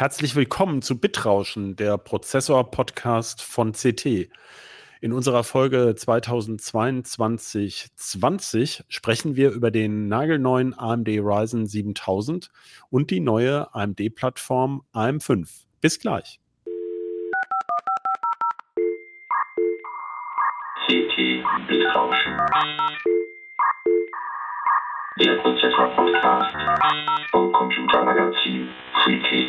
Herzlich willkommen zu Bitrauschen, der Prozessor-Podcast von CT. In unserer Folge 2022/20 sprechen wir über den nagelneuen AMD Ryzen 7000 und die neue AMD-Plattform AM5. Bis gleich. CT Bitrauschen. Der Prozessor-Podcast vom Computermagazin CT.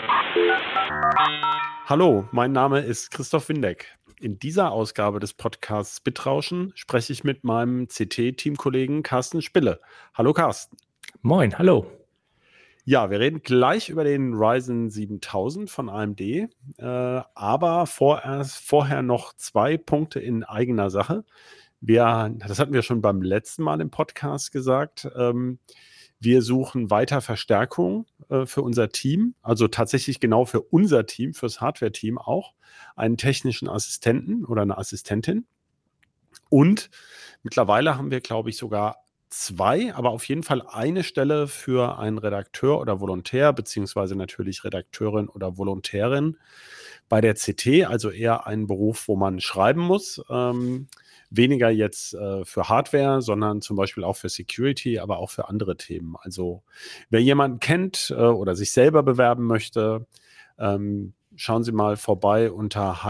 Hallo, mein Name ist Christoph Windeck. In dieser Ausgabe des Podcasts Bitrauschen spreche ich mit meinem CT-Teamkollegen Carsten Spille. Hallo Carsten. Moin, hallo. Ja, wir reden gleich über den Ryzen 7000 von AMD, aber vorher noch 2 Punkte in eigener Sache. Das hatten wir schon beim letzten Mal im Podcast gesagt. Wir suchen weiter Verstärkung für unser Team, also tatsächlich genau für unser Team, fürs Hardware-Team auch, einen technischen Assistenten oder eine Assistentin. Und mittlerweile haben wir, glaube ich, sogar 2, aber auf jeden Fall eine Stelle für einen Redakteur oder Volontär, beziehungsweise natürlich Redakteurin oder Volontärin bei der CT, also eher ein Beruf, wo man schreiben muss. Weniger jetzt für Hardware, sondern zum Beispiel auch für Security, aber auch für andere Themen. Also wer jemanden kennt oder sich selber bewerben möchte, schauen Sie mal vorbei unter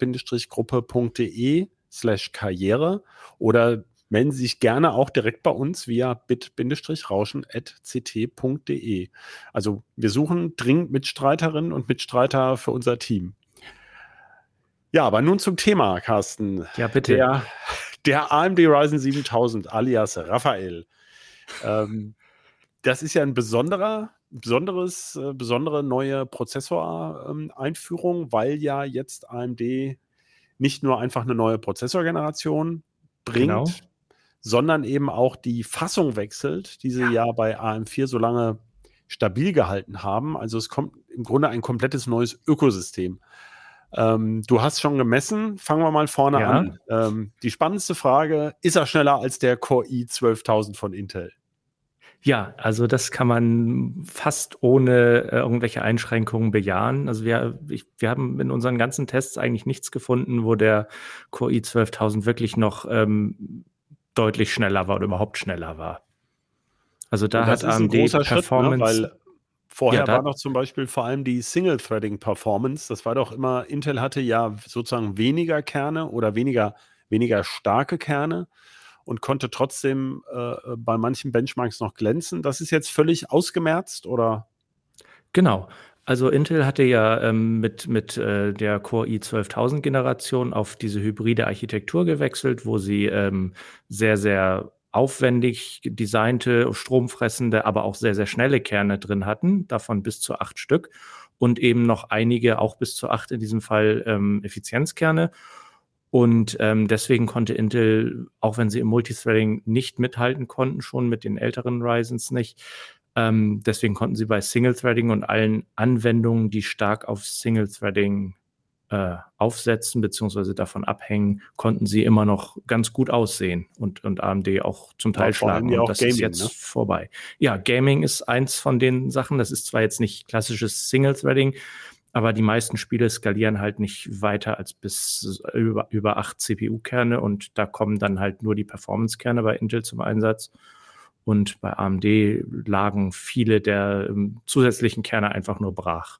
heise-gruppe.de/karriere oder melden Sie sich gerne auch direkt bei uns via bit-rauschen@ct.de. Also wir suchen dringend Mitstreiterinnen und Mitstreiter für unser Team. Ja, aber nun zum Thema, Carsten. Ja, bitte. Der AMD Ryzen 7000 alias Raphael. Das ist ja eine besondere neue Prozessor-Einführung, weil ja jetzt AMD nicht nur einfach eine neue Prozessorgeneration bringt, sondern eben auch die Fassung wechselt, die sie ja bei AM4 so lange stabil gehalten haben. Also es kommt im Grunde ein komplettes neues Ökosystem. Du hast schon gemessen, fangen wir mal vorne an. Die spannendste Frage, ist er schneller als der Core i12000 von Intel? Ja, also das kann man fast ohne irgendwelche Einschränkungen bejahen. Also wir haben in unseren ganzen Tests eigentlich nichts gefunden, wo der Core i12000 wirklich noch deutlich schneller war oder überhaupt schneller war. Also da hat AMD Performance... Schritt, ne? Weil vorher war noch zum Beispiel vor allem die Single-Threading-Performance. Das war doch immer, Intel hatte ja sozusagen weniger Kerne oder weniger starke Kerne und konnte trotzdem bei manchen Benchmarks noch glänzen. Das ist jetzt völlig ausgemerzt, oder? Genau. Also Intel hatte ja mit der Core i12000 Generation auf diese hybride Architektur gewechselt, wo sie sehr, sehr aufwendig designte, stromfressende, aber auch sehr, sehr schnelle Kerne drin hatten, davon bis zu 8 Stück und eben noch einige, auch bis zu 8 in diesem Fall, Effizienzkerne. Und deswegen konnte Intel, auch wenn sie im Multithreading nicht mithalten konnten, schon mit den älteren Ryzens nicht, deswegen konnten sie bei Single-Threading und allen Anwendungen, die stark auf Single-Threading aufsetzen bzw. davon abhängen, konnten sie immer noch ganz gut aussehen und AMD auch zum Teil schlagen. Und das Gaming, ist jetzt vorbei. Ja, Gaming ist eins von den Sachen. Das ist zwar jetzt nicht klassisches Single-Threading, aber die meisten Spiele skalieren halt nicht weiter als bis über 8 CPU-Kerne und da kommen dann halt nur die Performance-Kerne bei Intel zum Einsatz. Und bei AMD lagen viele der zusätzlichen Kerne einfach nur brach.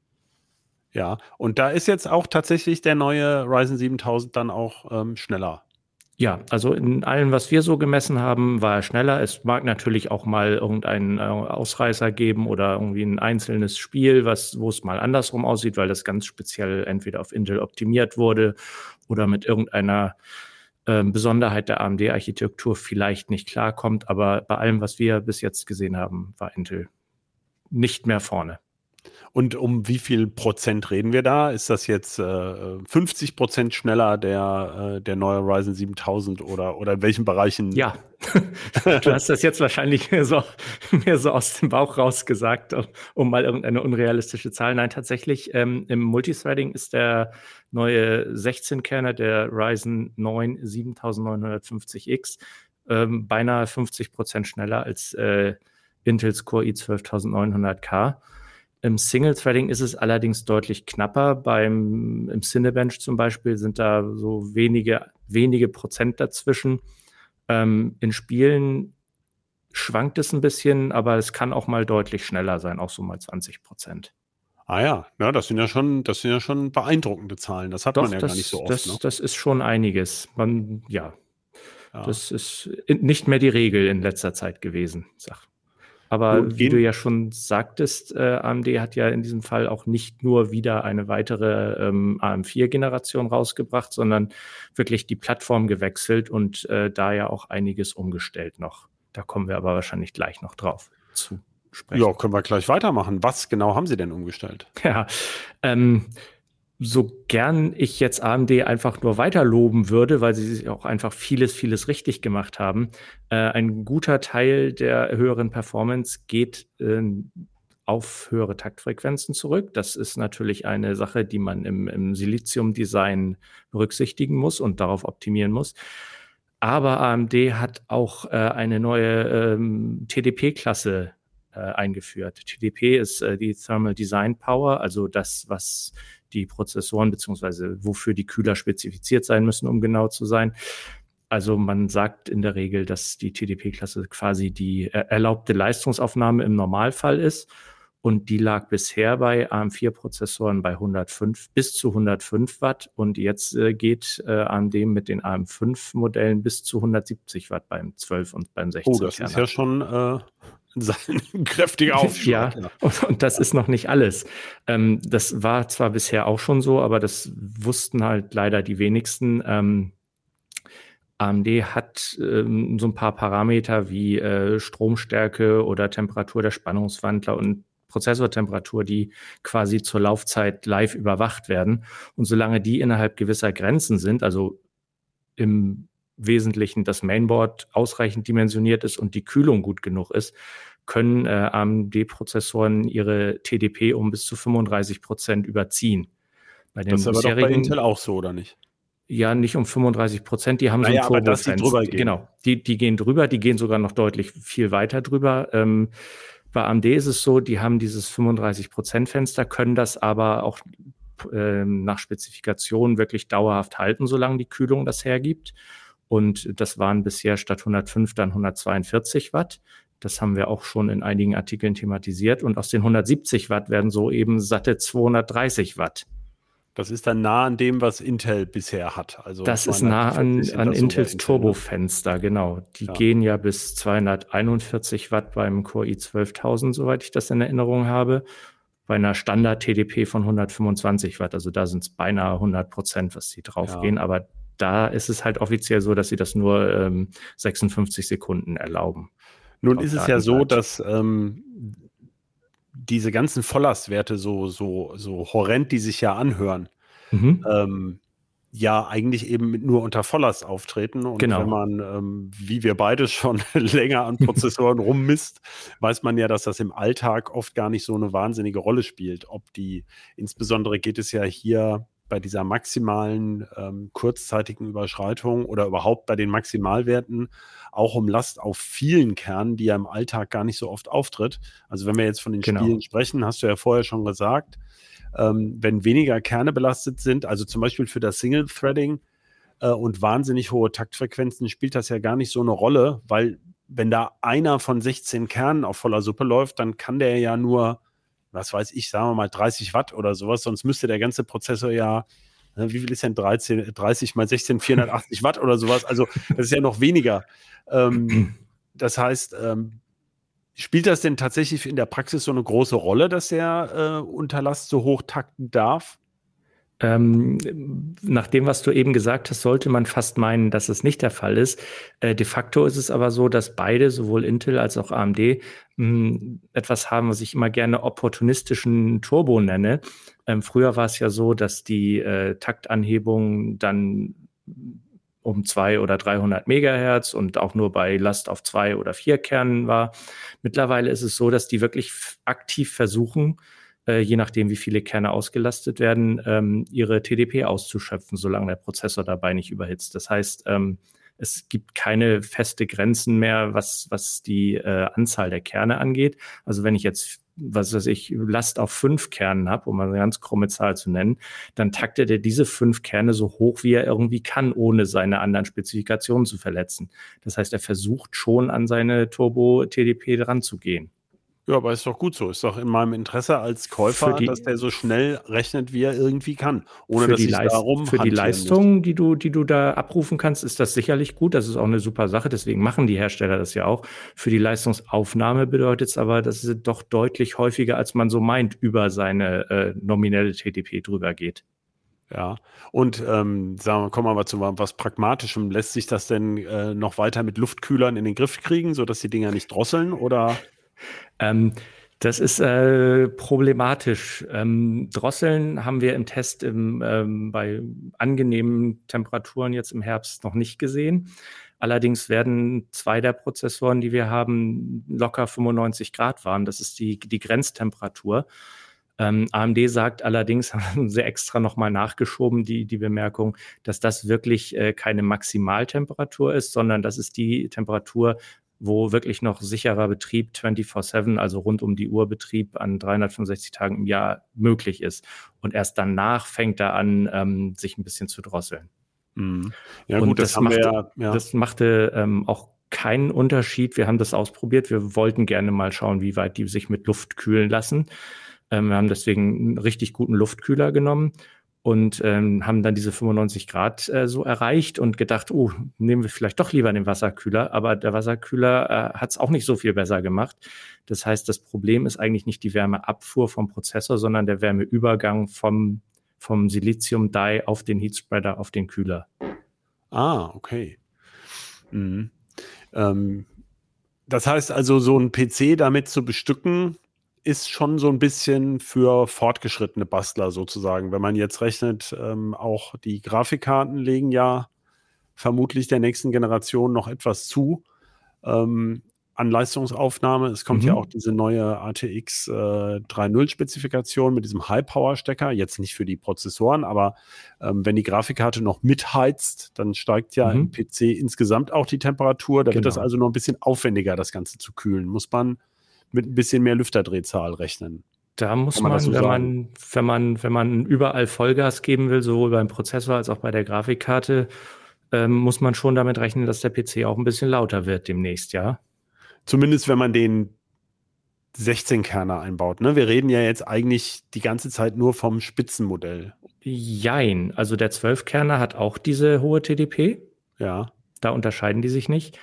Ja, und da ist jetzt auch tatsächlich der neue Ryzen 7000 dann auch schneller. Ja, also in allem, was wir so gemessen haben, war er schneller. Es mag natürlich auch mal irgendeinen Ausreißer geben oder irgendwie ein einzelnes Spiel, wo es mal andersrum aussieht, weil das ganz speziell entweder auf Intel optimiert wurde oder mit irgendeiner Besonderheit der AMD-Architektur vielleicht nicht klarkommt. Aber bei allem, was wir bis jetzt gesehen haben, war Intel nicht mehr vorne. Und um wie viel Prozent reden wir da? Ist das jetzt 50% schneller der neue Ryzen 7000 oder in welchen Bereichen? Ja, du hast das jetzt wahrscheinlich mir so aus dem Bauch rausgesagt, um mal irgendeine unrealistische Zahl. Nein, tatsächlich im Multithreading ist der neue 16-Kerner, der Ryzen 9 7950X, beinahe 50% schneller als Intels Core i12900K. Im Single-Threading ist es allerdings deutlich knapper. Im Cinebench zum Beispiel sind da so wenige Prozent dazwischen. In Spielen schwankt es ein bisschen, aber es kann auch mal deutlich schneller sein, auch so mal 20%. Ah ja, das sind ja schon beeindruckende Zahlen. Das hat man ja gar nicht so oft. Ne? Das ist schon einiges. Ja. Das ist nicht mehr die Regel in letzter Zeit gewesen. Aber wie du ja schon sagtest, AMD hat ja in diesem Fall auch nicht nur wieder eine weitere AM4-Generation rausgebracht, sondern wirklich die Plattform gewechselt und da ja auch einiges umgestellt noch. Da kommen wir aber wahrscheinlich gleich noch drauf zu sprechen. Ja, können wir gleich weitermachen. Was genau haben Sie denn umgestellt? Ja, so gern ich jetzt AMD einfach nur weiter loben würde, weil sie auch einfach vieles richtig gemacht haben. Ein guter Teil der höheren Performance geht auf höhere Taktfrequenzen zurück. Das ist natürlich eine Sache, die man im Silizium-Design berücksichtigen muss und darauf optimieren muss. Aber AMD hat auch eine neue TDP-Klasse eingeführt. TDP ist die Thermal Design Power, also das, was die Prozessoren beziehungsweise wofür die Kühler spezifiziert sein müssen, um genau zu sein. Also man sagt in der Regel, dass die TDP-Klasse quasi die erlaubte Leistungsaufnahme im Normalfall ist. Und die lag bisher bei AM4-Prozessoren bei 105 bis zu 105 Watt. Und jetzt geht AMD mit den AM5-Modellen bis zu 170 Watt beim 12 und beim 16. Oh, das ist ja schon ein kräftiger Aufschlag. Ja, und das ist noch nicht alles. Das war zwar bisher auch schon so, aber das wussten halt leider die wenigsten. AMD hat so ein paar Parameter wie Stromstärke oder Temperatur der Spannungswandler und Prozessortemperatur, die quasi zur Laufzeit live überwacht werden. Und solange die innerhalb gewisser Grenzen sind, also im Wesentlichen das Mainboard ausreichend dimensioniert ist und die Kühlung gut genug ist, können AMD-Prozessoren ihre TDP um bis zu 35% überziehen. Das ist aber doch bei Intel auch so, oder nicht? Ja, nicht um 35%, die haben so ein Turbo-Fenster. Genau, die gehen drüber, die gehen sogar noch deutlich viel weiter drüber. Bei AMD ist es so, die haben dieses 35%-Fenster, können das aber auch nach Spezifikation wirklich dauerhaft halten, solange die Kühlung das hergibt. Und das waren bisher statt 105 dann 142 Watt. Das haben wir auch schon in einigen Artikeln thematisiert. Und aus den 170 Watt werden so eben satte 230 Watt. Das ist dann nah an dem, was Intel bisher hat. Also das ist nah an Intels Turbofenster, genau. Die gehen ja bis 241 Watt beim Core i12000, soweit ich das in Erinnerung habe. Bei einer Standard-TDP von 125 Watt. Also da sind es beinahe 100%, was sie draufgehen. Ja. Aber da ist es halt offiziell so, dass sie das nur 56 Sekunden erlauben. Nun ist es ja so, dass diese ganzen Volllastwerte so horrend, die sich ja anhören, ja eigentlich eben nur unter Volllast auftreten. Und wenn man, wie wir beide schon länger an Prozessoren rummisst, weiß man ja, dass das im Alltag oft gar nicht so eine wahnsinnige Rolle spielt. Insbesondere geht es ja hier bei dieser maximalen kurzzeitigen Überschreitung oder überhaupt bei den Maximalwerten auch um Last auf vielen Kernen, die ja im Alltag gar nicht so oft auftritt. Also wenn wir jetzt von den Spielen sprechen, hast du ja vorher schon gesagt, wenn weniger Kerne belastet sind, also zum Beispiel für das Single-Threading und wahnsinnig hohe Taktfrequenzen, spielt das ja gar nicht so eine Rolle, weil wenn da einer von 16 Kernen auf voller Suppe läuft, dann kann der ja nur, was weiß ich, sagen wir mal 30 Watt oder sowas, sonst müsste der ganze Prozessor ja, wie viel ist denn 30 mal 16, 480 Watt oder sowas, also das ist ja noch weniger. Das heißt, spielt das denn tatsächlich in der Praxis so eine große Rolle, dass der unter Last so hoch takten darf? Nach dem, was du eben gesagt hast, sollte man fast meinen, dass es nicht der Fall ist. De facto ist es aber so, dass beide, sowohl Intel als auch AMD, etwas haben, was ich immer gerne opportunistischen Turbo nenne. Früher war es ja so, dass die Taktanhebung dann um 200 oder 300 Megahertz und auch nur bei Last auf 2 oder 4 Kernen war. Mittlerweile ist es so, dass die wirklich aktiv versuchen, je nachdem, wie viele Kerne ausgelastet werden, ihre TDP auszuschöpfen, solange der Prozessor dabei nicht überhitzt. Das heißt, es gibt keine feste Grenzen mehr, was die Anzahl der Kerne angeht. Also wenn ich jetzt was weiß ich, Last auf 5 Kernen habe, um mal eine ganz krumme Zahl zu nennen, dann taktet er diese 5 Kerne so hoch, wie er irgendwie kann, ohne seine anderen Spezifikationen zu verletzen. Das heißt, er versucht schon an seine Turbo-TDP dran zu gehen. Ja, aber ist doch gut so. Ist doch in meinem Interesse als Käufer, dass der so schnell rechnet, wie er irgendwie kann, ohne dass ich darum für die hantieren Leistung, die du da abrufen kannst, ist das sicherlich gut. Das ist auch eine super Sache. Deswegen machen die Hersteller das ja auch. Für die Leistungsaufnahme bedeutet es aber, dass es doch deutlich häufiger, als man so meint, über seine nominelle TDP drüber geht. Ja, und sagen wir, kommen wir mal zu was Pragmatischem. Lässt sich das denn noch weiter mit Luftkühlern in den Griff kriegen, sodass die Dinger nicht drosseln, oder? Das ist problematisch. Drosseln haben wir im Test bei angenehmen Temperaturen jetzt im Herbst noch nicht gesehen. Allerdings werden 2 der Prozessoren, die wir haben, locker 95 Grad warm. Das ist die Grenztemperatur. AMD sagt allerdings, haben sie extra nochmal nachgeschoben, die Bemerkung, dass das wirklich keine Maximaltemperatur ist, sondern das ist die Temperatur, wo wirklich noch sicherer Betrieb 24/7, also rund um die Uhr Betrieb an 365 Tagen im Jahr möglich ist. Und erst danach fängt er an, sich ein bisschen zu drosseln. Mhm. Ja und gut, das machte auch keinen Unterschied. Wir haben das ausprobiert. Wir wollten gerne mal schauen, wie weit die sich mit Luft kühlen lassen. Wir haben deswegen einen richtig guten Luftkühler genommen und haben dann diese 95 Grad so erreicht und gedacht, nehmen wir vielleicht doch lieber den Wasserkühler. Aber der Wasserkühler hat es auch nicht so viel besser gemacht. Das heißt, das Problem ist eigentlich nicht die Wärmeabfuhr vom Prozessor, sondern der Wärmeübergang vom Silizium-Die auf den Heatspreader, auf den Kühler. Ah, okay. Mhm. Das heißt also, so ein PC damit zu bestücken, ist schon so ein bisschen für fortgeschrittene Bastler sozusagen. Wenn man jetzt rechnet, auch die Grafikkarten legen ja vermutlich der nächsten Generation noch etwas zu an Leistungsaufnahme. Es kommt ja auch diese neue RTX 3.0-Spezifikation mit diesem High-Power-Stecker. Jetzt nicht für die Prozessoren, aber wenn die Grafikkarte noch mitheizt, dann steigt ja im PC insgesamt auch die Temperatur. Da wird das also noch ein bisschen aufwendiger, das Ganze zu kühlen. Muss man mit ein bisschen mehr Lüfterdrehzahl rechnen. Da muss man, wenn man überall Vollgas geben will, sowohl beim Prozessor als auch bei der Grafikkarte, muss man schon damit rechnen, dass der PC auch ein bisschen lauter wird demnächst, ja. Zumindest, wenn man den 16-Kerner einbaut, ne? Wir reden ja jetzt eigentlich die ganze Zeit nur vom Spitzenmodell. Jein, also der 12-Kerner hat auch diese hohe TDP. Ja. Da unterscheiden die sich nicht.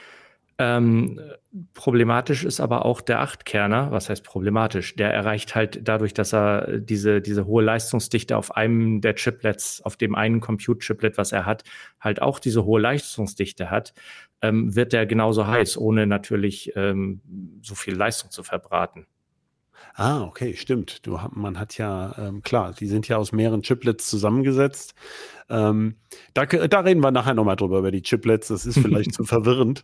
Problematisch ist aber auch der 8-Kerner. Was heißt problematisch? Der erreicht halt dadurch, dass er diese hohe Leistungsdichte auf einem der Chiplets, auf dem einen Compute-Chiplet, was er hat, halt auch diese hohe Leistungsdichte hat, wird der genauso heiß, ohne natürlich so viel Leistung zu verbraten. Ah, okay, stimmt. Man hat ja, klar, die sind ja aus mehreren Chiplets zusammengesetzt. Da reden wir nachher nochmal drüber, über die Chiplets. Das ist vielleicht zu verwirrend.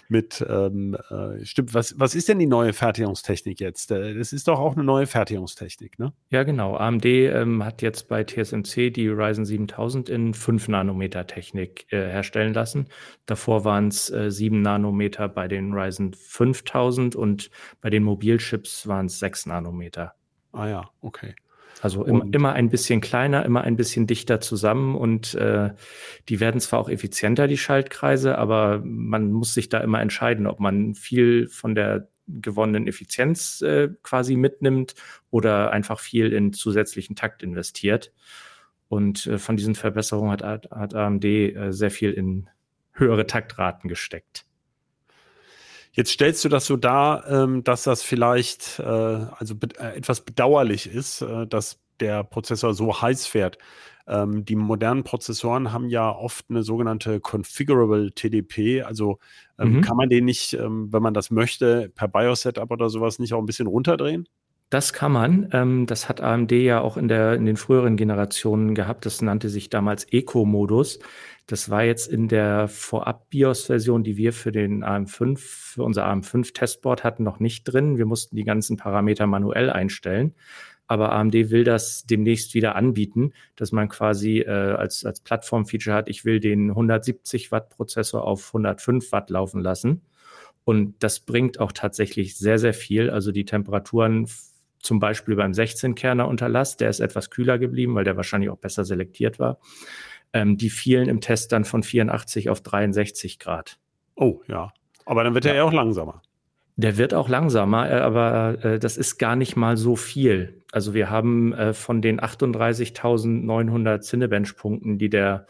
Stimmt, was ist denn die neue Fertigungstechnik jetzt? Das ist doch auch eine neue Fertigungstechnik, ne? Ja, genau. AMD hat jetzt bei TSMC die Ryzen 7000 in 5-Nanometer-Technik herstellen lassen. Davor waren es 7 Nanometer bei den Ryzen 5000 und bei den Mobilchips waren es 6 Nanometer. Ah ja, okay. Also immer ein bisschen kleiner, immer ein bisschen dichter zusammen und die werden zwar auch effizienter, die Schaltkreise, aber man muss sich da immer entscheiden, ob man viel von der gewonnenen Effizienz quasi mitnimmt oder einfach viel in zusätzlichen Takt investiert. Und von diesen Verbesserungen hat AMD sehr viel in höhere Taktraten gesteckt. Jetzt stellst du das so dar, dass das vielleicht etwas bedauerlich ist, dass der Prozessor so heiß fährt. Die modernen Prozessoren haben ja oft eine sogenannte Configurable TDP. Also kann man den nicht, wenn man das möchte, per BIOS-Setup oder sowas nicht auch ein bisschen runterdrehen? Das kann man. Das hat AMD ja auch in den früheren Generationen gehabt. Das nannte sich damals Eco-Modus. Das war jetzt in der Vorab-BIOS-Version, die wir für unser AM5-Testboard hatten, noch nicht drin. Wir mussten die ganzen Parameter manuell einstellen. Aber AMD will das demnächst wieder anbieten, dass man quasi als Plattform-Feature hat, ich will den 170 Watt Prozessor auf 105 Watt laufen lassen. Und das bringt auch tatsächlich sehr, sehr viel. Also die Temperaturen zum Beispiel beim 16-Kerner Unterlass, der ist etwas kühler geblieben, weil der wahrscheinlich auch besser selektiert war. Die fielen im Test dann von 84 auf 63 Grad. Oh, ja. Aber dann wird er ja auch langsamer. Der wird auch langsamer, aber das ist gar nicht mal so viel. Also wir haben von den 38.900 Cinebench-Punkten, die der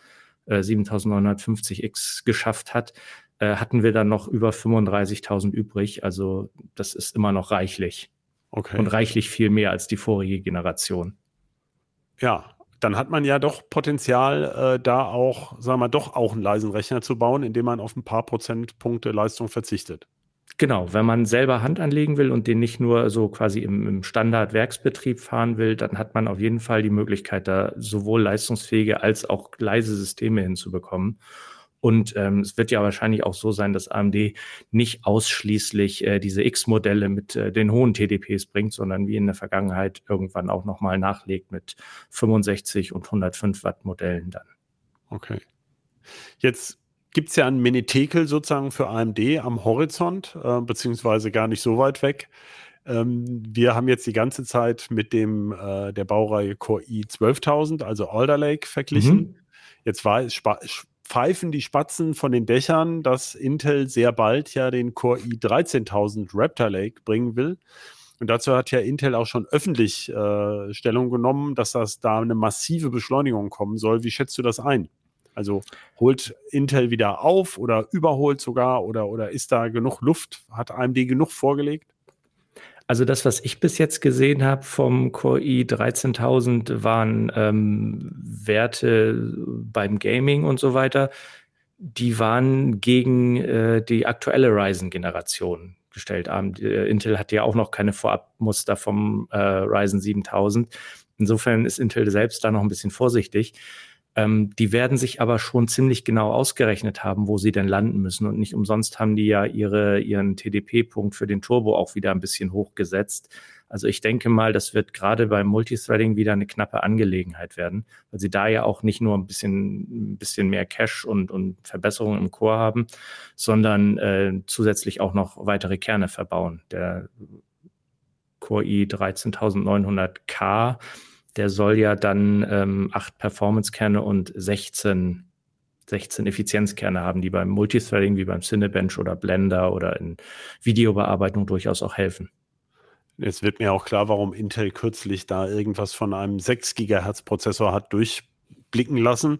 7950X geschafft hat, hatten wir dann noch über 35.000 übrig. Also das ist immer noch reichlich. Okay. Und reichlich viel mehr als die vorige Generation. Ja, dann hat man ja doch Potenzial, da auch, sagen wir mal, doch auch einen leisen Rechner zu bauen, indem man auf ein paar Prozentpunkte Leistung verzichtet. Genau, wenn man selber Hand anlegen will und den nicht nur so quasi im Standard-Werksbetrieb fahren will, dann hat man auf jeden Fall die Möglichkeit, da sowohl leistungsfähige als auch leise Systeme hinzubekommen. Und es wird ja wahrscheinlich auch so sein, dass AMD nicht ausschließlich diese X-Modelle mit den hohen TDPs bringt, sondern wie in der Vergangenheit irgendwann auch nochmal nachlegt mit 65 und 105 Watt Modellen dann. Okay. Jetzt gibt es ja ein Menetekel sozusagen für AMD am Horizont, beziehungsweise gar nicht so weit weg. Wir haben jetzt die ganze Zeit mit der Baureihe Core i12000, also Alder Lake, verglichen. Jetzt pfeifen die Spatzen von den Dächern, dass Intel sehr bald ja den Core i13000 Raptor Lake bringen will. Und dazu hat ja Intel auch schon öffentlich Stellung genommen, dass das da eine massive Beschleunigung kommen soll. Wie schätzt du das ein? Also holt Intel wieder auf oder überholt sogar oder ist da genug Luft? Hat AMD genug vorgelegt? Also das, was ich bis jetzt gesehen habe vom Core i13000, waren Werte beim Gaming und so weiter, die waren gegen die aktuelle Ryzen-Generation gestellt. Intel hat ja auch noch keine Vorabmuster vom Ryzen 7000. Insofern ist Intel selbst da noch ein bisschen vorsichtig. Die werden sich aber schon ziemlich genau ausgerechnet haben, wo sie denn landen müssen. Und nicht umsonst haben die ja ihren TDP-Punkt für den Turbo auch wieder ein bisschen hochgesetzt. Also ich denke mal, das wird gerade beim Multithreading wieder eine knappe Angelegenheit werden, weil sie da ja auch nicht nur ein bisschen mehr Cache und Verbesserungen im Core haben, sondern zusätzlich auch noch weitere Kerne verbauen. Der Core i13900K, der soll ja dann 8 Performance-Kerne und 16 Effizienzkerne haben, die beim Multithreading wie beim Cinebench oder Blender oder in Videobearbeitung durchaus auch helfen. Jetzt wird mir auch klar, warum Intel kürzlich da irgendwas von einem 6 GHz Prozessor hat durchblicken lassen.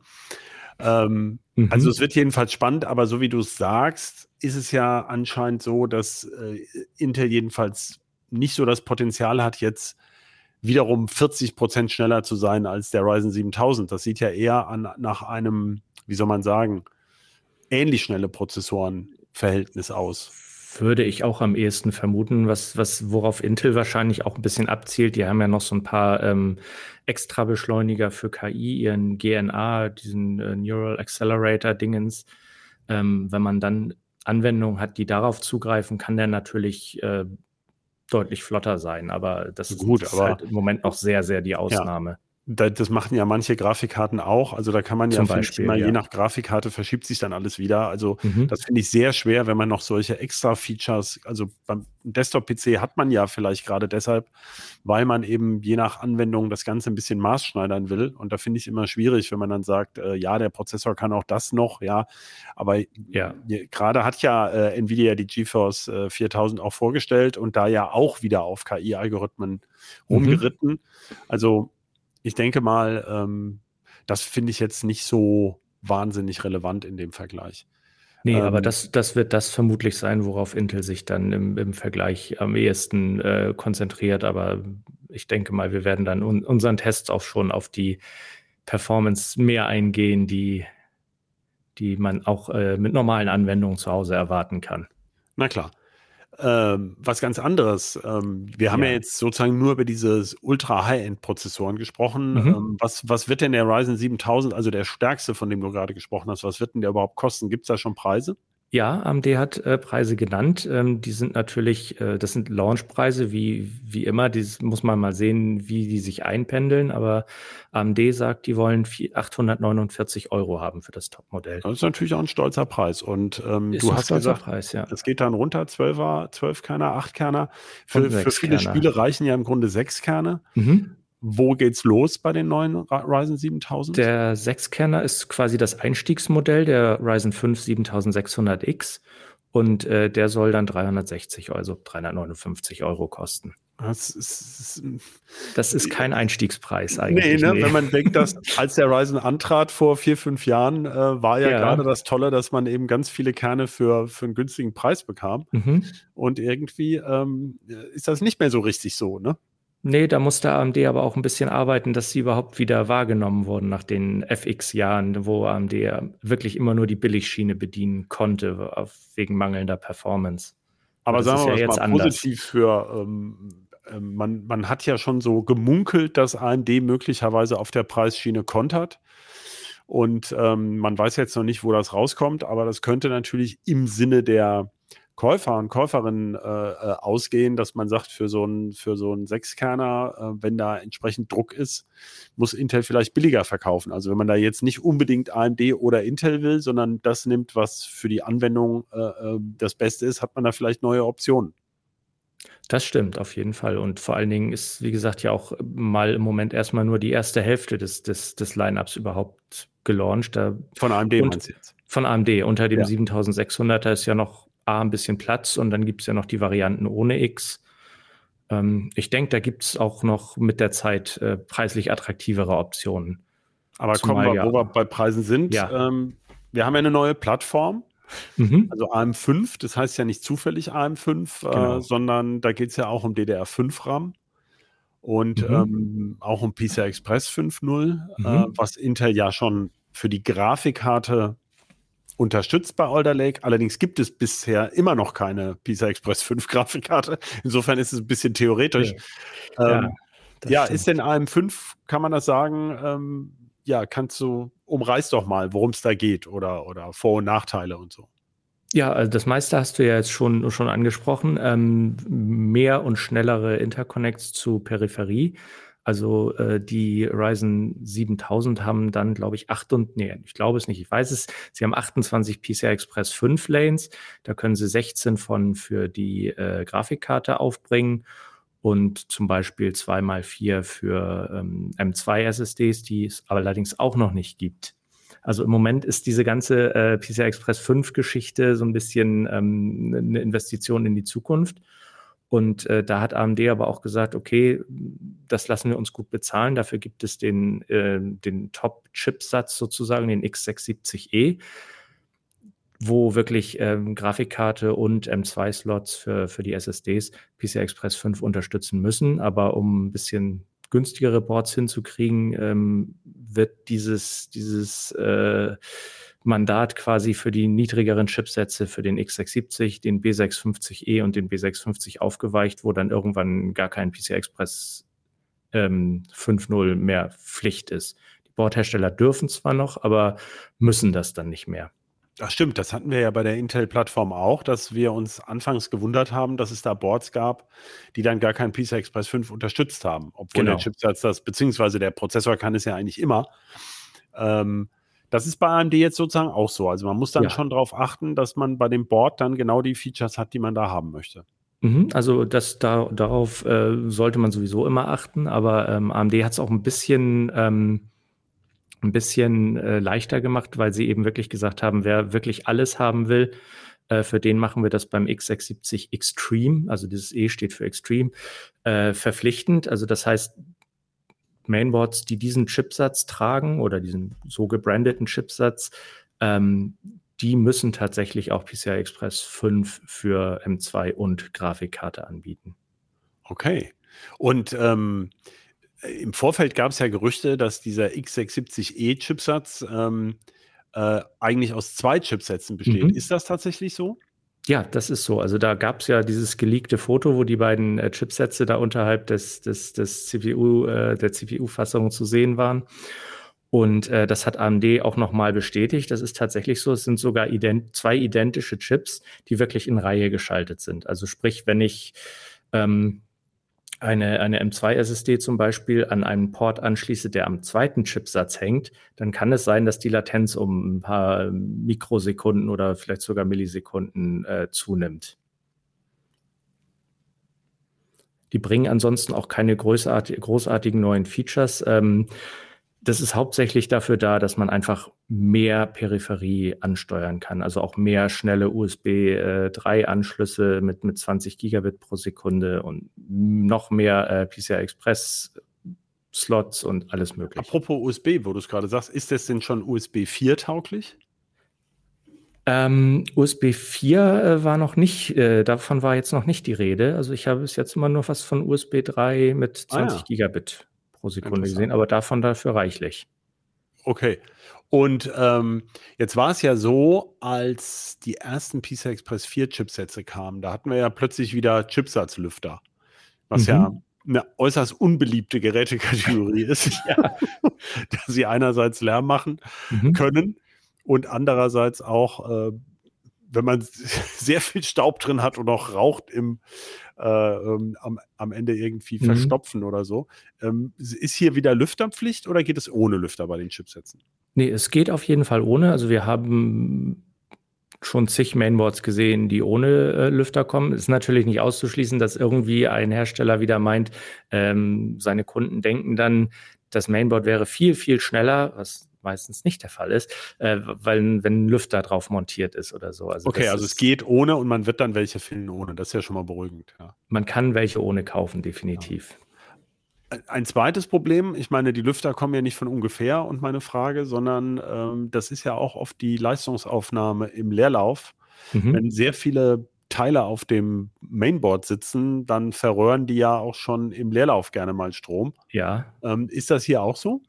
Also es wird jedenfalls spannend, aber so wie du es sagst, ist es ja anscheinend so, dass Intel jedenfalls nicht so das Potenzial hat, jetzt wiederum 40% schneller zu sein als der Ryzen 7000. Das sieht ja eher nach einem, wie soll man sagen, ähnlich schnelle Prozessorenverhältnis aus. Würde ich auch am ehesten vermuten, worauf Intel wahrscheinlich auch ein bisschen abzielt. Die haben ja noch so ein paar Extra-Beschleuniger für KI, ihren GNA, diesen Neural Accelerator-Dingens. Wenn man dann Anwendungen hat, die darauf zugreifen, kann der natürlich deutlich flotter sein, aber das ist halt im Moment noch sehr, sehr die Ausnahme. Ja. Das machen ja manche Grafikkarten auch, also da kann man Zum ja Beispiel, immer, je nach Grafikkarte verschiebt sich dann alles wieder, also das finde ich sehr schwer, wenn man noch solche Extra-Features, also beim Desktop-PC hat man ja vielleicht gerade deshalb, weil man eben je nach Anwendung das Ganze ein bisschen maßschneidern will und da finde ich es immer schwierig, wenn man dann sagt, ja, der Prozessor kann auch das noch, ja, aber gerade hat ja Nvidia die GeForce 4000 auch vorgestellt und da ja auch wieder auf KI-Algorithmen rumgeritten, also ich denke mal, das finde ich jetzt nicht so wahnsinnig relevant in dem Vergleich. Nee, aber das wird das vermutlich sein, worauf Intel sich dann im Vergleich am ehesten konzentriert. Aber ich denke mal, wir werden dann unseren Tests auch schon auf die Performance mehr eingehen, die man auch mit normalen Anwendungen zu Hause erwarten kann. Na klar. Was ganz anderes. Wir haben ja jetzt sozusagen nur über diese Ultra-High-End-Prozessoren gesprochen. Was wird denn der Ryzen 7000, also der stärkste, von dem du gerade gesprochen hast, was wird denn der überhaupt kosten? Gibt es da schon Preise? Ja, AMD hat Preise genannt. Die sind natürlich, das sind Launchpreise wie immer. Das muss man mal sehen, wie die sich einpendeln. Aber AMD sagt, die wollen 849 Euro haben für das Topmodell. Das ist natürlich auch ein stolzer Preis. Und Ist du ein hast stolzer gesagt, Preis, ja. das geht dann runter, 12-Kerner, 8-Kerner. Und Für viele 6-Kerner. Spiele reichen ja im Grunde 6 Kerne. Mhm. Wo geht's los bei den neuen Ryzen 7000? Der 6-Kerner ist quasi das Einstiegsmodell der Ryzen 5 7600X und der soll dann 360, also 359 Euro kosten. Das ist kein Einstiegspreis eigentlich. Nee. Wenn man denkt, dass als der Ryzen antrat vor 4-5 Jahren, war ja gerade das Tolle, dass man eben ganz viele Kerne für einen günstigen Preis bekam. Mhm. Und irgendwie ist das nicht mehr so richtig so, ne? Nee, da musste AMD aber auch ein bisschen arbeiten, dass sie überhaupt wieder wahrgenommen wurden nach den FX-Jahren, wo AMD wirklich immer nur die Billigschiene bedienen konnte, wegen mangelnder Performance. Aber sagen wir jetzt mal positiv für, man hat ja schon so gemunkelt, dass AMD möglicherweise auf der Preisschiene kontert. Und man weiß jetzt noch nicht, wo das rauskommt, aber das könnte natürlich im Sinne der Käufer und Käuferinnen ausgehen, dass man sagt, für so einen 6-Kerner, wenn da entsprechend Druck ist, muss Intel vielleicht billiger verkaufen. Also wenn man da jetzt nicht unbedingt AMD oder Intel will, sondern das nimmt, was für die Anwendung das Beste ist, hat man da vielleicht neue Optionen. Das stimmt, auf jeden Fall. Und vor allen Dingen ist, wie gesagt, ja auch mal im Moment erstmal nur die erste Hälfte des Line-Ups überhaupt gelauncht. Von AMD meinst du jetzt? Von AMD. Unter dem 7600er ist ja noch ein bisschen Platz und dann gibt es ja noch die Varianten ohne X. Ich denke, da gibt es auch noch mit der Zeit preislich attraktivere Optionen. Aber kommen wir, wo wir bei Preisen sind. Ja. Wir haben ja eine neue Plattform, also AM5, das heißt ja nicht zufällig AM5, sondern da geht es ja auch um DDR5 RAM und auch um PCI Express 5.0, was Intel ja schon für die Grafikkarte unterstützt bei Alder Lake. Allerdings gibt es bisher immer noch keine PCI Express 5 Grafikkarte. Insofern ist es ein bisschen theoretisch. Ist denn AM5, kann man das sagen, umreiß doch mal, worum es da geht oder Vor- und Nachteile und so. Ja, also das meiste hast du ja jetzt schon angesprochen. Mehr und schnellere Interconnects zu Peripherie. Also die Ryzen 7000 haben dann, glaube ich, ich glaube es nicht, ich weiß es, sie haben 28 PCI Express 5 Lanes, da können sie 16 von für die Grafikkarte aufbringen und zum Beispiel 2x4 für M2 SSDs, die es allerdings auch noch nicht gibt. Also im Moment ist diese ganze PCI Express 5 Geschichte so ein bisschen eine Investition in die Zukunft. Und da hat AMD aber auch gesagt, okay, das lassen wir uns gut bezahlen. Dafür gibt es den Top-Chipsatz sozusagen, den X670E, wo wirklich Grafikkarte und M2-Slots für die SSDs PCI Express 5 unterstützen müssen. Aber um ein bisschen günstigere Boards hinzukriegen, wird dieses Mandat quasi für die niedrigeren Chipsätze für den X670, den B650E und den B650 aufgeweicht, wo dann irgendwann gar kein PCI Express 5.0 mehr Pflicht ist. Die Boardhersteller dürfen zwar noch, aber müssen das dann nicht mehr. Das stimmt, das hatten wir ja bei der Intel-Plattform auch, dass wir uns anfangs gewundert haben, dass es da Boards gab, die dann gar kein PCI Express 5 unterstützt haben, obwohl der Chipsatz beziehungsweise der Prozessor kann es ja eigentlich immer. Das ist bei AMD jetzt sozusagen auch so. Also man muss dann schon darauf achten, dass man bei dem Board dann genau die Features hat, die man da haben möchte. Also darauf sollte man sowieso immer achten, aber AMD hat es auch ein bisschen leichter gemacht, weil sie eben wirklich gesagt haben, wer wirklich alles haben will, für den machen wir das beim X670 Extreme, also dieses E steht für Extreme, verpflichtend. Also das heißt, Mainboards, die diesen Chipsatz tragen oder diesen so gebrandeten Chipsatz, die müssen tatsächlich auch PCI Express 5 für M2 und Grafikkarte anbieten. Okay. Und im Vorfeld gab es ja Gerüchte, dass dieser X670E-Chipsatz eigentlich aus 2 Chipsätzen besteht. Ist das tatsächlich so? Ja, das ist so. Also da gab es ja dieses geleakte Foto, wo die beiden Chipsätze da unterhalb der CPU-Fassung zu sehen waren. Und das hat AMD auch nochmal bestätigt. Das ist tatsächlich so. Es sind sogar zwei identische Chips, die wirklich in Reihe geschaltet sind. Also sprich, wenn ich eine M2-SSD zum Beispiel an einen Port anschließe, der am zweiten Chipsatz hängt, dann kann es sein, dass die Latenz um ein paar Mikrosekunden oder vielleicht sogar Millisekunden zunimmt. Die bringen ansonsten auch keine großartigen neuen Features. Das ist hauptsächlich dafür da, dass man einfach mehr Peripherie ansteuern kann, also auch mehr schnelle USB 3-Anschlüsse mit 20 Gigabit pro Sekunde und noch mehr PCI Express Slots und alles mögliche. Apropos USB, wo du es gerade sagst, ist das denn schon USB 4 tauglich? USB 4 war noch nicht, davon war jetzt noch nicht die Rede. Also ich habe bis jetzt immer nur was von USB 3 mit 20 Gigabit pro Sekunde gesehen, aber davon dafür reichlich. Okay. Und jetzt war es ja so, als die ersten PCI Express 4 Chipsätze kamen, da hatten wir ja plötzlich wieder Chipsatzlüfter, was ja eine äußerst unbeliebte Gerätekategorie ist, Ja. dass sie einerseits Lärm machen können und andererseits auch, wenn man sehr viel Staub drin hat und auch raucht am Ende irgendwie verstopfen oder so. Ist hier wieder Lüfterpflicht oder geht es ohne Lüfter bei den Chipsätzen? Nee, es geht auf jeden Fall ohne. Also wir haben schon zig Mainboards gesehen, die ohne Lüfter kommen. Ist natürlich nicht auszuschließen, dass irgendwie ein Hersteller wieder meint, seine Kunden denken dann, das Mainboard wäre viel, viel schneller, was meistens nicht der Fall ist, weil wenn ein Lüfter drauf montiert ist oder so. Also okay, also es geht ohne und man wird dann welche finden ohne. Das ist ja schon mal beruhigend. Ja. Man kann welche ohne kaufen, definitiv. Ja. Ein zweites Problem, ich meine, die Lüfter kommen ja nicht von ungefähr und meine Frage, sondern das ist ja auch oft die Leistungsaufnahme im Leerlauf. Wenn sehr viele Teile auf dem Mainboard sitzen, dann verröhren die ja auch schon im Leerlauf gerne mal Strom. Ja. Ist das hier auch so?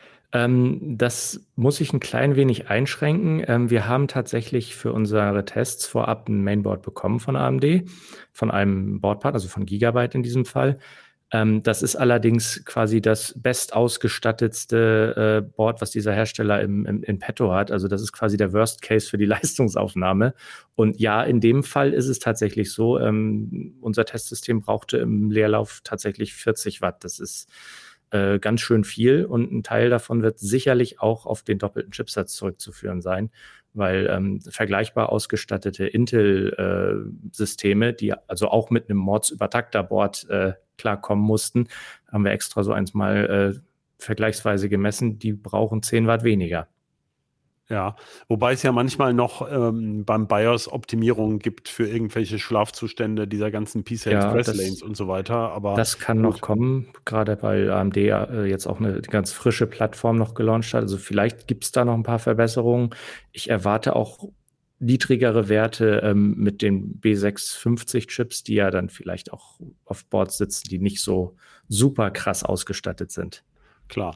Das muss ich ein klein wenig einschränken. Wir haben tatsächlich für unsere Tests vorab ein Mainboard bekommen von AMD, von einem Boardpartner, also von Gigabyte in diesem Fall. Das ist allerdings quasi das bestausgestattetste Board, was dieser Hersteller in petto hat. Also das ist quasi der Worst Case für die Leistungsaufnahme. Und ja, in dem Fall ist es tatsächlich so, unser Testsystem brauchte im Leerlauf tatsächlich 40 Watt. Das ist ganz schön viel und ein Teil davon wird sicherlich auch auf den doppelten Chipsatz zurückzuführen sein, weil vergleichbar ausgestattete Intel-Systeme, die also auch mit einem Mordsübertakterboard klarkommen mussten, haben wir extra so eins mal vergleichsweise gemessen, die brauchen 10 Watt weniger. Ja, wobei es ja manchmal noch beim BIOS Optimierungen gibt für irgendwelche Schlafzustände dieser ganzen PCI Express Lanes und so weiter. Aber das kann noch kommen, gerade weil AMD jetzt auch eine ganz frische Plattform noch gelauncht hat. Also vielleicht gibt es da noch ein paar Verbesserungen. Ich erwarte auch niedrigere Werte mit den B650 Chips, die ja dann vielleicht auch auf Boards sitzen, die nicht so super krass ausgestattet sind. Klar.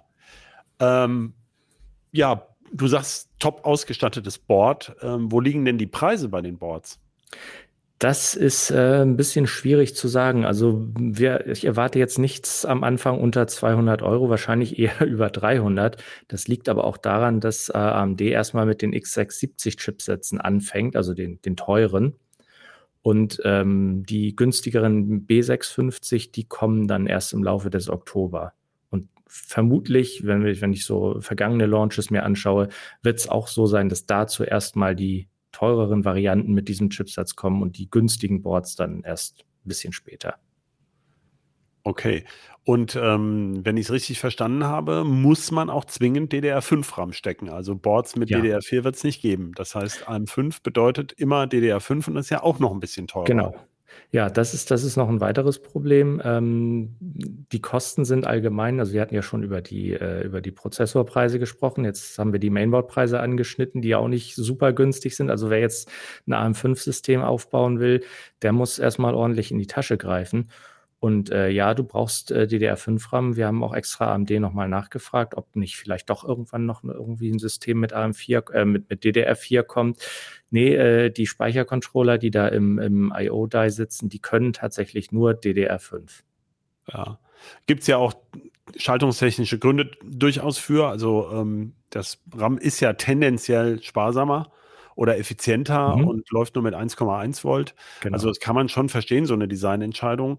Ja, du sagst top ausgestattetes Board. Wo liegen denn die Preise bei den Boards? Das ist ein bisschen schwierig zu sagen. Also ich erwarte jetzt nichts am Anfang unter 200 Euro, wahrscheinlich eher über 300. Das liegt aber auch daran, dass AMD erstmal mit den x670 Chipsätzen anfängt, also den teuren. Und die günstigeren B650, die kommen dann erst im Laufe des Oktober. Und vermutlich, wenn ich so vergangene Launches mir anschaue, wird es auch so sein, dass da zuerst mal die teureren Varianten mit diesem Chipsatz kommen und die günstigen Boards dann erst ein bisschen später. Okay. Und wenn ich es richtig verstanden habe, muss man auch zwingend DDR5-RAM stecken. Also Boards mit DDR4 wird es nicht geben. Das heißt, AM5 bedeutet immer DDR5 und das ist ja auch noch ein bisschen teurer. Genau. Ja, das ist noch ein weiteres Problem. Die Kosten sind allgemein, also wir hatten ja schon über die Prozessorpreise gesprochen. Jetzt haben wir die Mainboard-Preise angeschnitten, die ja auch nicht super günstig sind. Also wer jetzt ein AM5-System aufbauen will, der muss erstmal ordentlich in die Tasche greifen. Und ja, du brauchst DDR5-RAM. Wir haben auch extra AMD nochmal nachgefragt, ob nicht vielleicht doch irgendwann noch irgendwie ein System mit AM4, mit DDR4 kommt. Nee, die Speichercontroller, die da im I/O-Die sitzen, die können tatsächlich nur DDR5. Ja. Gibt es ja auch schaltungstechnische Gründe durchaus für. Also das RAM ist ja tendenziell sparsamer oder effizienter und läuft nur mit 1,1 Volt. Genau. Also das kann man schon verstehen, so eine Designentscheidung.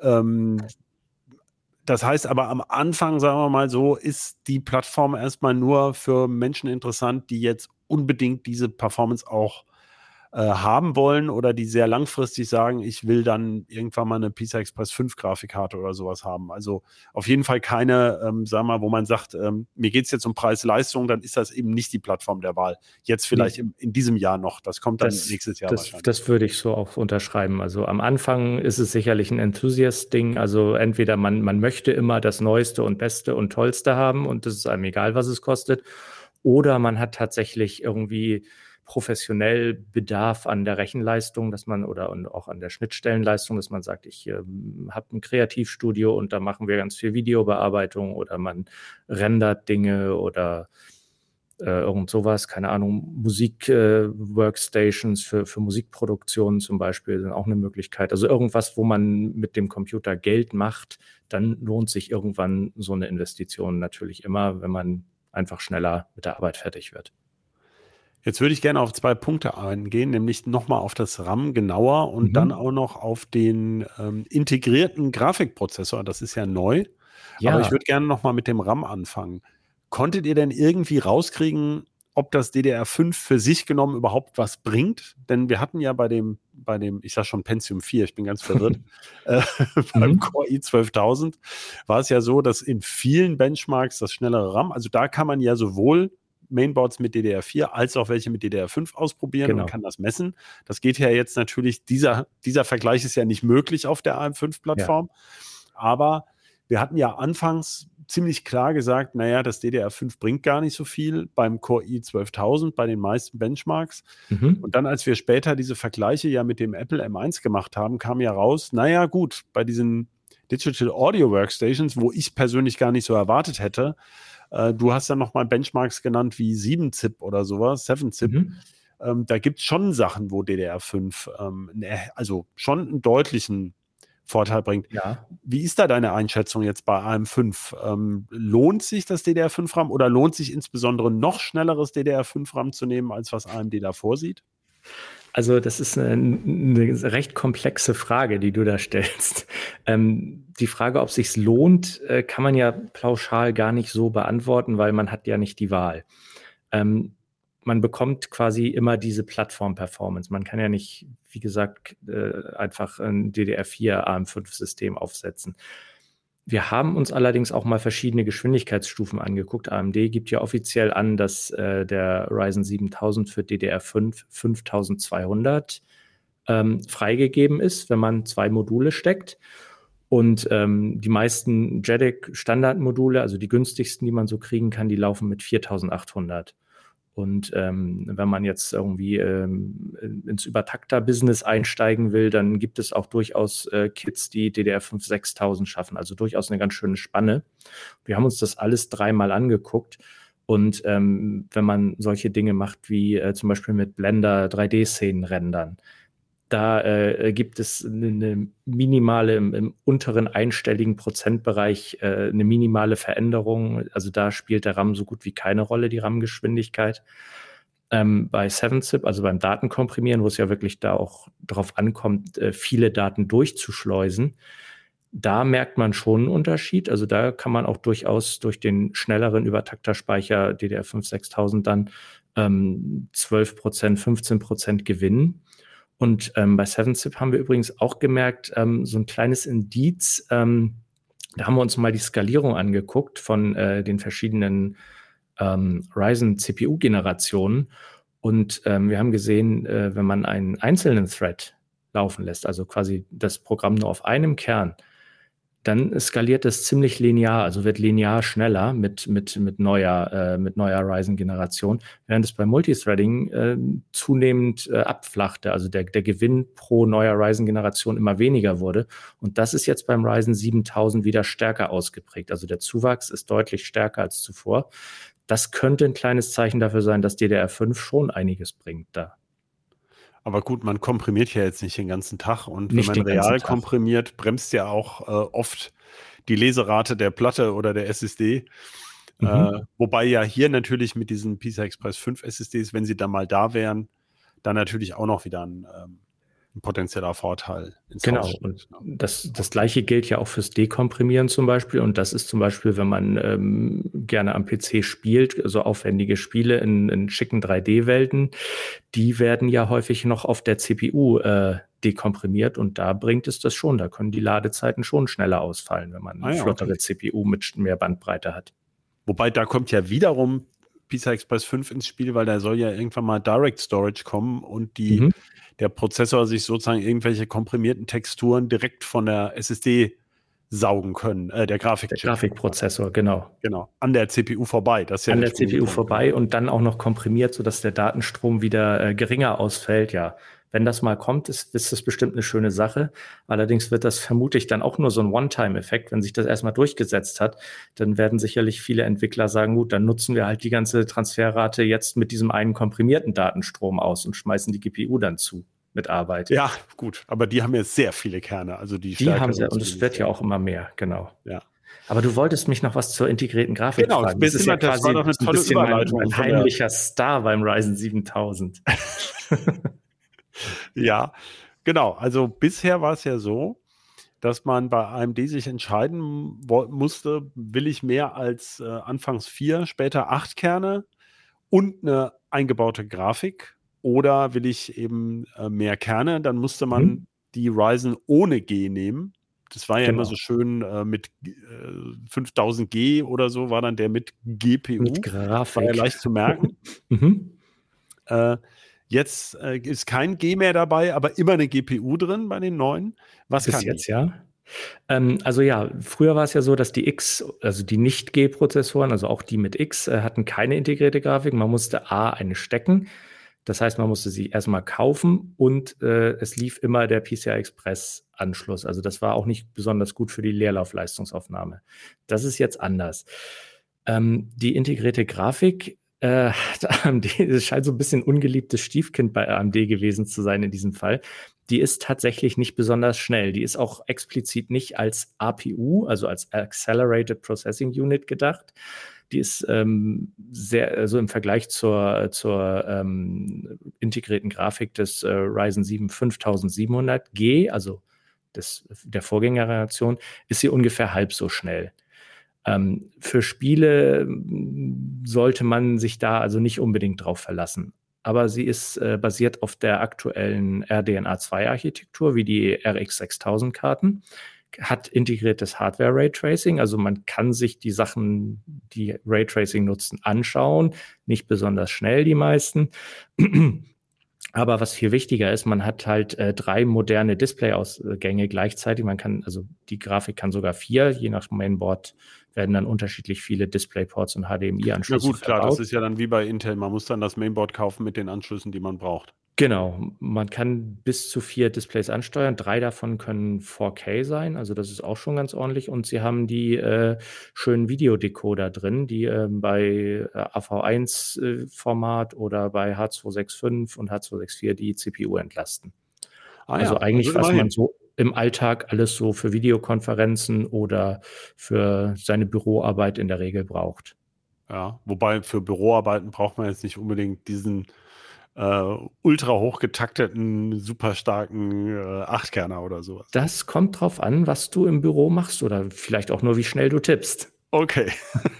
Das heißt aber am Anfang, sagen wir mal so, ist die Plattform erstmal nur für Menschen interessant, die jetzt unbedingt diese Performance auch haben wollen oder die sehr langfristig sagen, ich will dann irgendwann mal eine PCI Express 5 Grafikkarte oder sowas haben. Also auf jeden Fall keine, sagen wir mal, wo man sagt, mir geht es jetzt um Preis-Leistung, dann ist das eben nicht die Plattform der Wahl. Jetzt vielleicht in diesem Jahr noch. Das kommt dann nächstes Jahr wahrscheinlich. Das würde ich so auch unterschreiben. Also am Anfang ist es sicherlich ein Enthusiast-Ding. Also entweder man möchte immer das Neueste und Beste und Tollste haben und es ist einem egal, was es kostet. Oder man hat tatsächlich irgendwie professionell Bedarf an der Rechenleistung, dass man und auch an der Schnittstellenleistung, dass man sagt, ich habe ein Kreativstudio und da machen wir ganz viel Videobearbeitung oder man rendert Dinge oder irgend sowas, keine Ahnung, Musik-Workstations für Musikproduktion zum Beispiel sind auch eine Möglichkeit. Also irgendwas, wo man mit dem Computer Geld macht, dann lohnt sich irgendwann so eine Investition natürlich immer, wenn man einfach schneller mit der Arbeit fertig wird. Jetzt würde ich gerne auf 2 Punkte eingehen, nämlich nochmal auf das RAM genauer und dann auch noch auf den integrierten Grafikprozessor. Das ist ja neu, aber ich würde gerne nochmal mit dem RAM anfangen. Konntet ihr denn irgendwie rauskriegen, ob das DDR5 für sich genommen überhaupt was bringt? Denn wir hatten ja bei dem, ich sag schon Pentium 4, ich bin ganz verwirrt, beim Core i12000 war es ja so, dass in vielen Benchmarks das schnellere RAM, also da kann man ja sowohl Mainboards mit DDR4 als auch welche mit DDR5 ausprobieren und kann das messen. Das geht ja jetzt natürlich, dieser Vergleich ist ja nicht möglich auf der AM5-Plattform, aber wir hatten ja anfangs ziemlich klar gesagt, naja, das DDR5 bringt gar nicht so viel beim Core i12000, bei den meisten Benchmarks. Und dann, als wir später diese Vergleiche ja mit dem Apple M1 gemacht haben, kam ja raus, naja gut, bei diesen Digital Audio Workstations, wo ich persönlich gar nicht so erwartet hätte, du hast dann nochmal Benchmarks genannt wie 7-Zip oder sowas, 7-Zip. Da gibt es schon Sachen, wo DDR5 also schon einen deutlichen Vorteil bringt. Ja. Wie ist da deine Einschätzung jetzt bei AM5? Lohnt sich das DDR5-RAM oder lohnt sich insbesondere noch schnelleres DDR5-RAM zu nehmen, als was AMD da vorsieht? Also das ist eine recht komplexe Frage, die du da stellst. Die Frage, ob es sich lohnt, kann man ja pauschal gar nicht so beantworten, weil man hat ja nicht die Wahl. Man bekommt quasi immer diese Plattform-Performance. Man kann ja nicht, wie gesagt, einfach ein DDR4 AM5-System aufsetzen. Wir haben uns allerdings auch mal verschiedene Geschwindigkeitsstufen angeguckt. AMD gibt ja offiziell an, dass der Ryzen 7000 für DDR5 5200 freigegeben ist, wenn man 2 Module steckt. Und die meisten JEDEC-Standardmodule, also die günstigsten, die man so kriegen kann, die laufen mit 4800. Und wenn man jetzt irgendwie ins Übertakter-Business einsteigen will, dann gibt es auch durchaus Kits, die DDR5 6000 schaffen. Also durchaus eine ganz schöne Spanne. Wir haben uns das alles 3-mal angeguckt. Und wenn man solche Dinge macht wie zum Beispiel mit Blender 3D-Szenen rendern, da gibt es eine minimale, im unteren einstelligen Prozentbereich, eine minimale Veränderung. Also da spielt der RAM so gut wie keine Rolle, die RAM-Geschwindigkeit. Bei 7-Zip, also beim Datenkomprimieren, wo es ja wirklich da auch drauf ankommt, viele Daten durchzuschleusen, da merkt man schon einen Unterschied. Also da kann man auch durchaus durch den schnelleren Übertakterspeicher DDR5 6000 dann 12%, 15% gewinnen. Und bei 7-Zip haben wir übrigens auch gemerkt, so ein kleines Indiz, da haben wir uns mal die Skalierung angeguckt von den verschiedenen Ryzen-CPU-Generationen. Und wir haben gesehen, wenn man einen einzelnen Thread laufen lässt, also quasi das Programm nur auf einem Kern, dann skaliert es ziemlich linear, also wird linear schneller mit neuer Ryzen-Generation, während es beim Multithreading zunehmend abflachte, also der Gewinn pro neuer Ryzen-Generation immer weniger wurde. Und das ist jetzt beim Ryzen 7000 wieder stärker ausgeprägt. Also der Zuwachs ist deutlich stärker als zuvor. Das könnte ein kleines Zeichen dafür sein, dass DDR5 schon einiges bringt da. Aber gut, man komprimiert ja jetzt nicht den ganzen Tag und wenn man real komprimiert, bremst ja auch oft die Leserate der Platte oder der SSD. Wobei ja hier natürlich mit diesen PCI Express 5 SSDs, wenn sie dann mal da wären, dann natürlich auch noch wieder ein potenzieller Vorteil ins Genau, Haus steht, und ne? das Gleiche gilt ja auch fürs Dekomprimieren zum Beispiel. Und das ist zum Beispiel, wenn man gerne am PC spielt, also aufwendige Spiele in schicken 3D-Welten, die werden ja häufig noch auf der CPU dekomprimiert. Und da bringt es das schon. Da können die Ladezeiten schon schneller ausfallen, wenn man eine flottere CPU mit mehr Bandbreite hat. Wobei, da kommt ja wiederum PCI Express 5 ins Spiel, weil da soll ja irgendwann mal Direct Storage kommen und der Prozessor sich sozusagen irgendwelche komprimierten Texturen direkt von der SSD saugen können, der Grafikchip. Der Grafikprozessor, genau. Genau, an der CPU vorbei. Das ist ja an der CPU vorbei und dann auch noch komprimiert, sodass der Datenstrom wieder geringer ausfällt. Ja, wenn das mal kommt, ist das bestimmt eine schöne Sache. Allerdings wird das vermutlich dann auch nur so ein One-Time-Effekt. Wenn sich das erstmal durchgesetzt hat, dann werden sicherlich viele Entwickler sagen, gut, dann nutzen wir halt die ganze Transferrate jetzt mit diesem einen komprimierten Datenstrom aus und schmeißen die GPU dann zu mit Arbeit. Ja, gut, aber die haben jetzt sehr viele Kerne. Also die haben sie, und es wird ja auch immer mehr, genau. Ja. Aber du wolltest mich noch was zur integrierten Grafik fragen. Das ist ja quasi war doch eine tolle Überleitung. Mein heimlicher Star beim Ryzen 7000. Ja, genau. Also bisher war es ja so, dass man bei AMD sich entscheiden musste, will ich mehr als anfangs 4, später 8 Kerne und eine eingebaute Grafik oder will ich eben mehr Kerne, dann musste man die Ryzen ohne G nehmen. Das war ja immer so schön mit 5000G oder so, war dann der mit GPU. Mit Grafik. War ja leicht zu merken. Jetzt ist kein G mehr dabei, aber immer eine GPU drin bei den neuen. Was bis kann jetzt, die? Ja. Also ja, früher war es ja so, dass die X, also die Nicht-G-Prozessoren, also auch die mit X, hatten keine integrierte Grafik. Man musste eine stecken. Das heißt, man musste sie erstmal kaufen und es lief immer der PCI Express Anschluss. Also das war auch nicht besonders gut für die Leerlaufleistungsaufnahme. Das ist jetzt anders. Die integrierte Grafik, AMD, es scheint so ein bisschen ungeliebtes Stiefkind bei AMD gewesen zu sein in diesem Fall. Die ist tatsächlich nicht besonders schnell. Die ist auch explizit nicht als APU, also als Accelerated Processing Unit gedacht. Die ist sehr, also im Vergleich zur integrierten Grafik des Ryzen 7 5700G, also der Vorgängergeneration, ist sie ungefähr halb so schnell. Für Spiele sollte man sich da also nicht unbedingt drauf verlassen. Aber sie ist basiert auf der aktuellen RDNA2-Architektur, wie die RX 6000-Karten, hat integriertes Hardware-Raytracing, also man kann sich die Sachen, die Raytracing nutzen, anschauen, nicht besonders schnell die meisten. Aber was viel wichtiger ist, man hat halt 3 moderne Display-Ausgänge gleichzeitig. Man kann, also die Grafik kann sogar 4, je nach Mainboard werden dann unterschiedlich viele DisplayPorts und HDMI-Anschlüsse Ja gut, klar, verbaut. das ist ja dann wie bei Intel. Man muss dann das Mainboard kaufen mit den Anschlüssen, die man braucht. Genau, man kann bis zu 4 Displays ansteuern. 3 davon können 4K sein, also das ist auch schon ganz ordentlich. Und sie haben die schönen Videodecoder drin, die bei AV1-Format oder bei H265 und H264 die CPU entlasten. Also eigentlich, was man so im Alltag alles so für Videokonferenzen oder für seine Büroarbeit in der Regel braucht. Ja, wobei für Büroarbeiten braucht man jetzt nicht unbedingt diesen ultra hochgetakteten, super starken 8-Kerner oder sowas. Das kommt drauf an, was du im Büro machst oder vielleicht auch nur, wie schnell du tippst. Okay.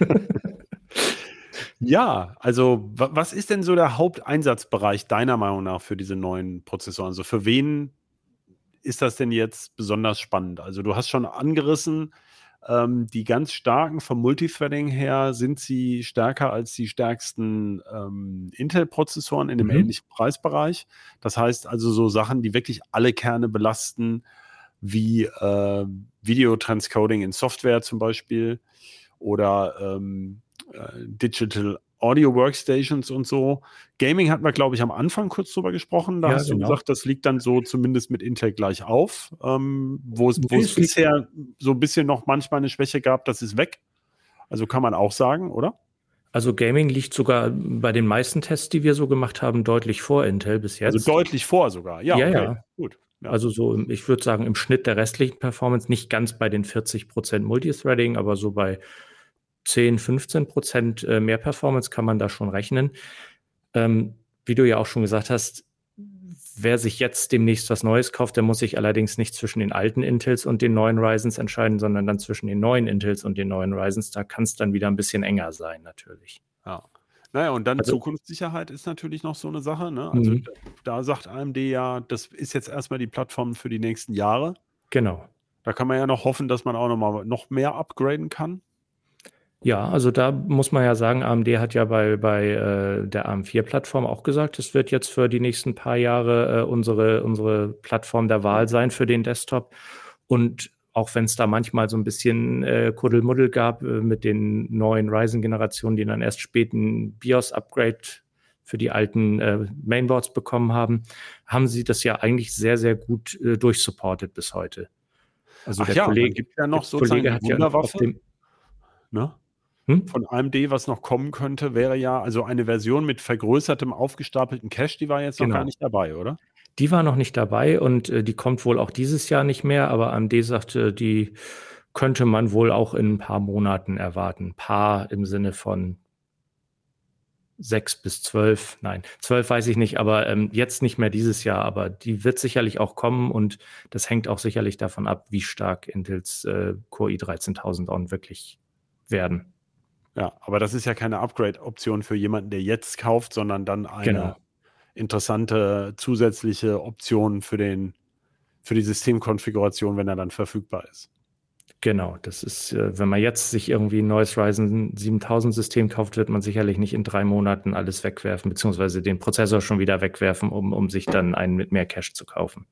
Ja, also was ist denn so der Haupteinsatzbereich deiner Meinung nach für diese neuen Prozessoren? Also für wen ist das denn jetzt besonders spannend? Also du hast schon angerissen, die ganz starken vom Multithreading her sind sie stärker als die stärksten Intel-Prozessoren in dem ähnlichen Preisbereich. Das heißt also so Sachen, die wirklich alle Kerne belasten, wie Video-Transcoding in Software zum Beispiel oder Digital Audio Workstations und so. Gaming hatten wir, glaube ich, am Anfang kurz drüber gesprochen. Da hast du gesagt, das liegt dann so zumindest mit Intel gleich auf. Wo es bisher so ein bisschen noch manchmal eine Schwäche gab, das ist weg. Also kann man auch sagen, oder? Also Gaming liegt sogar bei den meisten Tests, die wir so gemacht haben, deutlich vor Intel bis jetzt. Also deutlich vor sogar. Ja, okay. Ja. Gut. Ja. Also so, ich würde sagen, im Schnitt der restlichen Performance, nicht ganz bei den 40% Multithreading, aber so bei 10, 15% mehr Performance kann man da schon rechnen. Wie du ja auch schon gesagt hast, wer sich jetzt demnächst was Neues kauft, der muss sich allerdings nicht zwischen den alten Intels und den neuen Ryzens entscheiden, sondern dann zwischen den neuen Intels und den neuen Ryzens. Da kann es dann wieder ein bisschen enger sein, natürlich. Ja. Naja, und dann Also- Zukunftssicherheit ist natürlich noch so eine Sache. Ne? Also Mhm. da sagt AMD ja, das ist jetzt erstmal die Plattform für die nächsten Jahre. Genau. Da kann man ja noch hoffen, dass man auch noch mehr upgraden kann. Ja, also da muss man ja sagen, AMD hat ja bei der AM4-Plattform auch gesagt, es wird jetzt für die nächsten paar Jahre unsere Plattform der Wahl sein für den Desktop. Und auch wenn es da manchmal so ein bisschen Kuddelmuddel gab mit den neuen Ryzen-Generationen, die dann erst spät ein BIOS-Upgrade für die alten Mainboards bekommen haben, haben sie das ja eigentlich sehr, sehr gut durchsupportet bis heute. Also der Kollege, gibt ja noch der sozusagen Kollege die hat ja auf Wunderwaffe. dem Ne? Von AMD, was noch kommen könnte, wäre ja also eine Version mit vergrößertem, aufgestapelten Cache, die war jetzt noch Genau. gar nicht dabei, oder? Die war noch nicht dabei und die kommt wohl auch dieses Jahr nicht mehr, aber AMD sagte, die könnte man wohl auch in ein paar Monaten erwarten. Paar im Sinne von 6 bis 12, nein, 12 weiß ich nicht, aber jetzt nicht mehr dieses Jahr, aber die wird sicherlich auch kommen und das hängt auch sicherlich davon ab, wie stark Intels Core i13000 auch wirklich werden. Ja, aber das ist ja keine Upgrade-Option für jemanden, der jetzt kauft, sondern dann eine interessante zusätzliche Option für die Systemkonfiguration, wenn er dann verfügbar ist. Genau, das ist, wenn man jetzt sich irgendwie ein neues Ryzen 7000 System kauft, wird man sicherlich nicht in 3 Monaten alles wegwerfen, beziehungsweise den Prozessor schon wieder wegwerfen, um sich dann einen mit mehr Cache zu kaufen.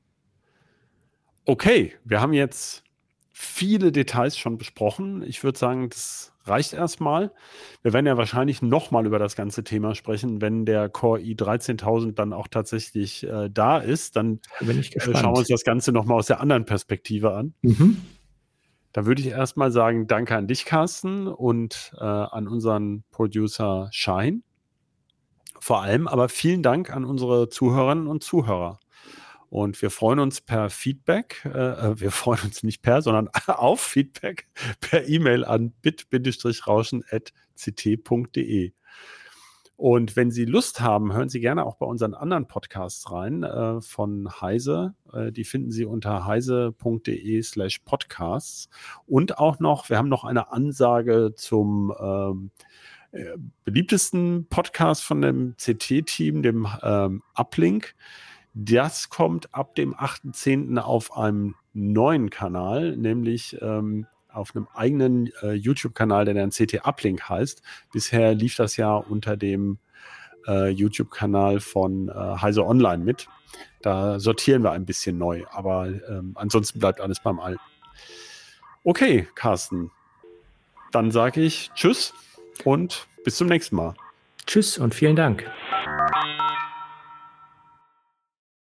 Okay, wir haben jetzt viele Details schon besprochen. Ich würde sagen, das reicht erstmal. Wir werden ja wahrscheinlich nochmal über das ganze Thema sprechen, wenn der Core i13000 dann auch tatsächlich da ist. Dann bin ich gespannt. Schauen wir uns das Ganze nochmal aus der anderen Perspektive an. Da würde ich erstmal sagen, danke an dich, Carsten, und an unseren Producer Shine. Vor allem aber vielen Dank an unsere Zuhörerinnen und Zuhörer. Und wir freuen uns per Feedback, wir freuen uns nicht per, sondern auf Feedback per E-Mail an bit-rauschen@ct.de. Und wenn Sie Lust haben, hören Sie gerne auch bei unseren anderen Podcasts rein von Heise. Die finden Sie unter heise.de/podcasts. Und auch noch, wir haben noch eine Ansage zum beliebtesten Podcast von dem CT-Team, dem Uplink. Das kommt ab dem 8.10. auf einem neuen Kanal, nämlich auf einem eigenen YouTube-Kanal, der dann CT Uplink heißt. Bisher lief das ja unter dem YouTube-Kanal von Heise Online mit. Da sortieren wir ein bisschen neu, aber ansonsten bleibt alles beim Alten. Okay, Carsten, dann sage ich Tschüss und bis zum nächsten Mal. Tschüss und vielen Dank.